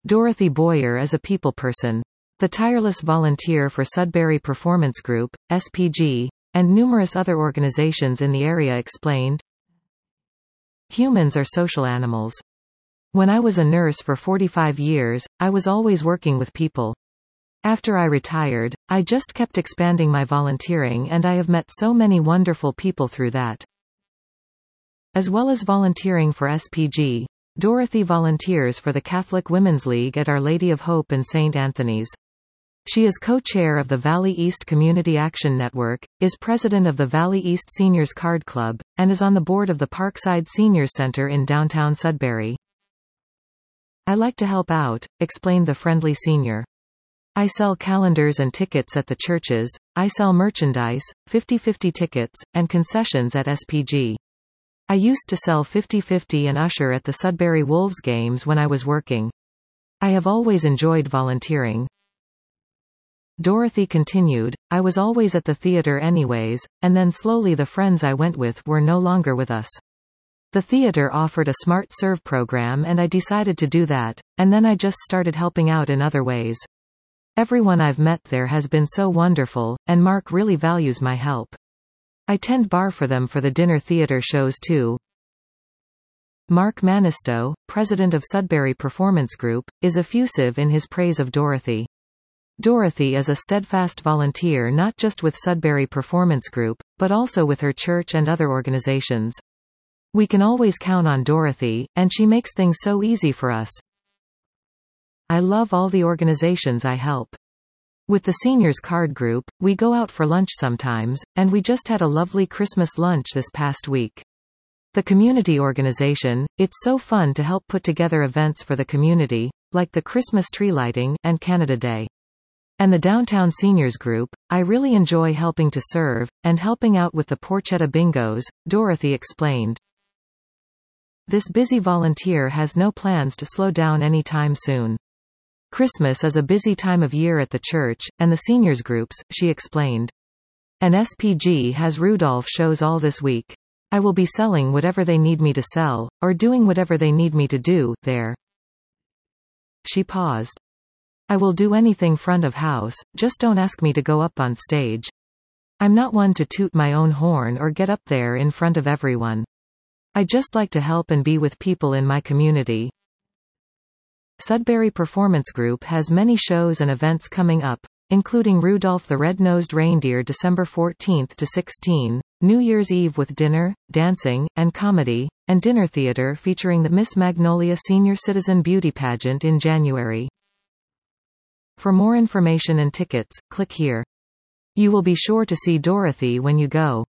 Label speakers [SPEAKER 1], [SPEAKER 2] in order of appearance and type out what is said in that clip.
[SPEAKER 1] Dorothy Boyer is a people person. The tireless volunteer for Sudbury Performance Group, SPG, and numerous other organizations in the area explained, "Humans are social animals. When I was a nurse for 45 years, I was always working with people. After I retired, I just kept expanding my volunteering and I have met so many wonderful people through that." As well as volunteering for SPG, Dorothy volunteers for the Catholic Women's League at Our Lady of Hope in St. Anthony's. She is co-chair of the Valley East Community Action Network, is president of the Valley East Seniors Card Club, and is on the board of the Parkside Seniors Center in downtown Sudbury. "I like to help out," explained the friendly senior. "I sell calendars and tickets at the churches, I sell merchandise, 50/50 tickets, and concessions at SPG. I used to sell 50/50 and usher at the Sudbury Wolves games when I was working. I have always enjoyed volunteering." Dorothy continued, "I was always at the theater anyways, and then slowly the friends I went with were no longer with us. The theater offered a Smart Serve program and I decided to do that, and then I just started helping out in other ways. Everyone I've met there has been so wonderful, and Mark really values my help. I tend bar for them for the dinner theater shows too." Mark Manisto, president of Sudbury Performance Group, is effusive in his praise of Dorothy. "Dorothy is a steadfast volunteer not just with Sudbury Performance Group, but also with her church and other organizations. We can always count on Dorothy, and she makes things so easy for us. I love all the organizations I help. With the Seniors Card Group, we go out for lunch sometimes, and we just had a lovely Christmas lunch this past week. The community organization, it's so fun to help put together events for the community, like the Christmas tree lighting, and Canada Day. And the Downtown Seniors Group, I really enjoy helping to serve, and helping out with the Porchetta Bingos," Dorothy explained. This busy volunteer has no plans to slow down anytime soon. "Christmas is a busy time of year at the church, and the seniors groups," she explained. "And SPG has Rudolph shows all this week. I will be selling whatever they need me to sell, or doing whatever they need me to do, there." She paused. "I will do anything front of house, just don't ask me to go up on stage. I'm not one to toot my own horn or get up there in front of everyone. I just like to help and be with people in my community." Sudbury Performance Group has many shows and events coming up, including Rudolph the Red-Nosed Reindeer December 14th to 16, New Year's Eve with dinner, dancing, and comedy, and dinner theater featuring the Miss Magnolia Senior Citizen Beauty Pageant in January. For more information and tickets, click here. You will be sure to see Dorothy when you go.